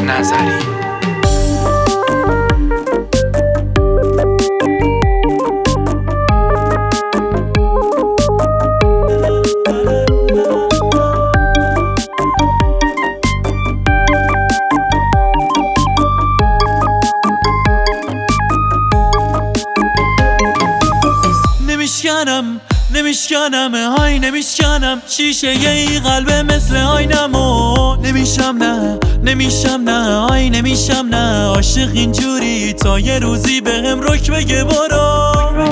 نظری. نمیشکنم های نمیشکنم شیشه ی قلب مثل آینمو نمیشم نه های نمیشم نه عاشق اینجوری تا یه روزی بهم رک بگه برو.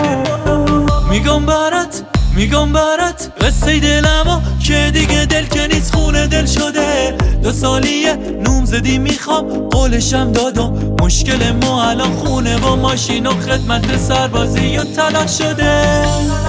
میگم برات قصه دلمو که دیگه دل که نیست خونه دل شده. 2 سالیه نوم زدی میخوام قولشم دادم. مشکل ما الان خونه و ماشین و خدمت سربازی و طلاق شده.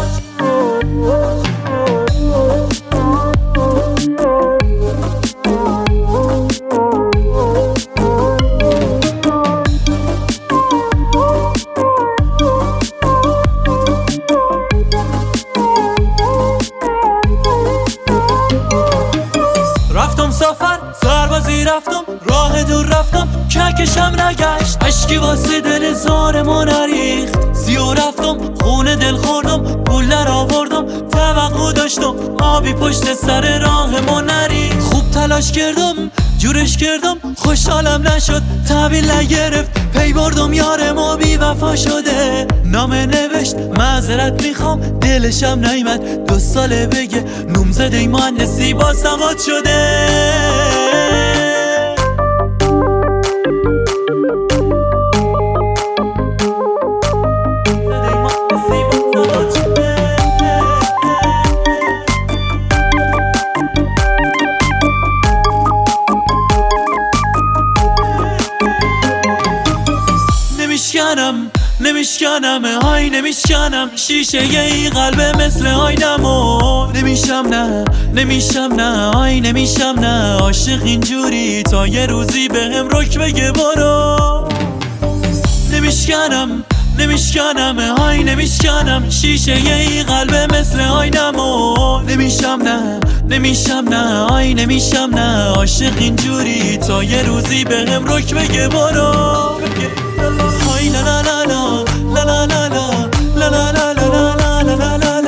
رفتم سفر سربازی رفتم راه دور رفتم ککشم نگشت. عشقی واسه دل زارمو نریخت. سیو رفتم خونه دل خوردم پول در آوردم توقع داشتم آبی پشت سر راهمو نریخت. خوب تلاش کردم جورش کردم خوشحالم نشد تحویل نگرفت. پی بردم یارمو بی وفا شده. نامه نوشت معذرت میخوام دلشم نیمد 2 ساله بگه نوم زده مهندسی با سواد شده. نمیشکنم های نمیشکنم شیشه ی قلب مثل آینمو نمیشم نه های نمیشم نه عاشق اینجوری تا یه روزی بهم رک بگه برو. نمیشکنم های نمیشکنم شیشه ی قلب مثل آینمو نمیشم نه های نمیشم نه عاشق اینجوری تا یه روزی بهم رک بگه برو. های لا لا لا لا لا لا لا لا لا لا لا لا لا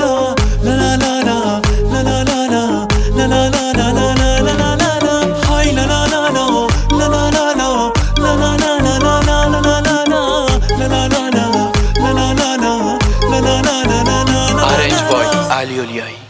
Arranged by Ali Oliai.